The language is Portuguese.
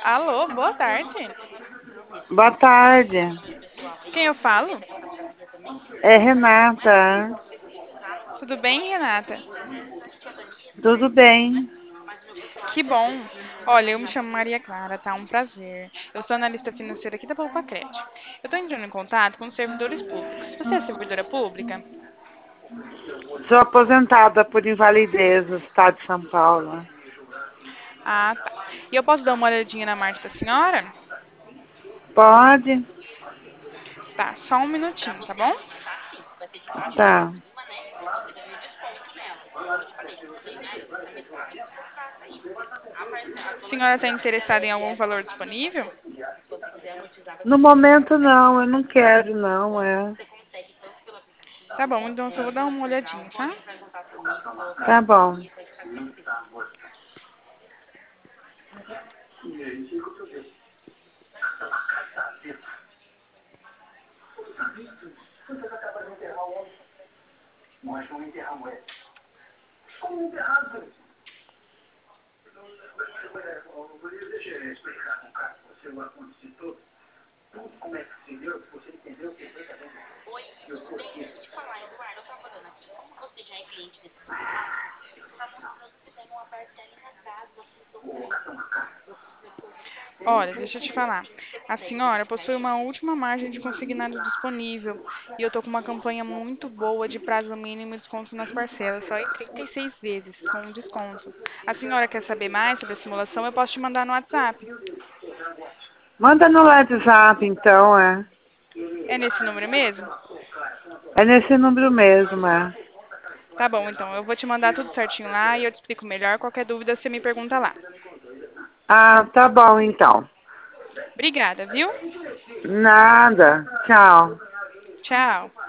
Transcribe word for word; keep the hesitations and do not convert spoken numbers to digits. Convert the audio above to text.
Alô, boa tarde. Boa tarde. Quem eu falo? É Renata. Tudo bem, Renata? Tudo bem? Que bom. Olha, eu me chamo Maria Clara, tá? Um prazer. Eu sou analista financeira aqui da Poupacred. Eu tô entrando em contato com os servidores públicos. Você é servidora pública? Sou aposentada por invalidez do estado de São Paulo. Ah, tá. E eu posso dar uma olhadinha na Marta da senhora? Pode? Tá, só um minutinho, tá bom? Tá. A senhora está interessada em algum valor disponível? No momento não, eu não quero não, é. Tá bom, então eu só vou dar uma olhadinha, tá? Tá bom. Olha, deixa eu te falar. A senhora possui uma última margem de consignado disponível e eu tô com uma campanha muito boa de prazo mínimo e desconto nas parcelas, só em trinta e seis vezes, com um desconto. A senhora quer saber mais sobre a simulação? Eu posso te mandar no WhatsApp. Manda no WhatsApp então, é. É nesse número mesmo? É nesse número mesmo, é. Tá bom, então eu vou te mandar tudo certinho lá e eu te explico melhor. Qualquer dúvida você me pergunta lá. Ah, tá bom então. Obrigada, viu? Nada. Tchau. Tchau.